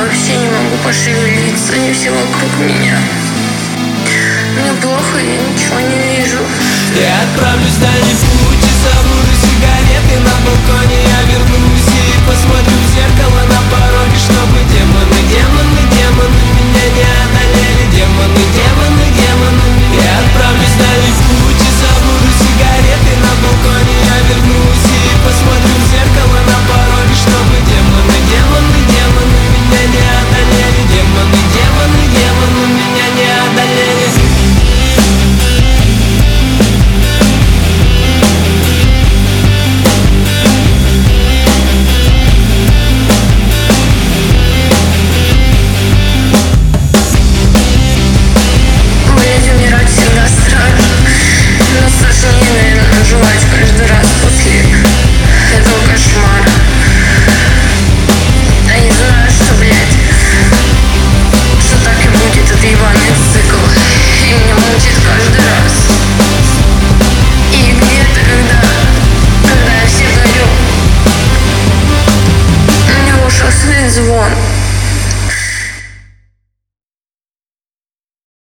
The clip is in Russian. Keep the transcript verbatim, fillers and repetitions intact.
вообще не могу пошевелиться, они все вокруг меня. Мне плохо, я ничего не вижу. Я отправлюсь в дальний путь и забуду сигареты на балконе. Я вернусь и посмотрю в зеркало на пороге, чтобы демоны, демоны, демоны меня не одолели. Демоны, демоны, демоны. Я отправлюсь в дальний путь и забуду сигареты на балконе. Я вернусь и посмотрю в зеркало на пороге, чтобы демоны, демоны, демоны меня не одолели. Демоны, демоны, демоны меня не одолели. Жевать каждый раз после этого кошмара. А не знаю, что, блядь, что так и будет, это ебаный цикл. И меня мучит каждый раз. И где-то, когда, когда я все горю, у меня в ушах стоит звон.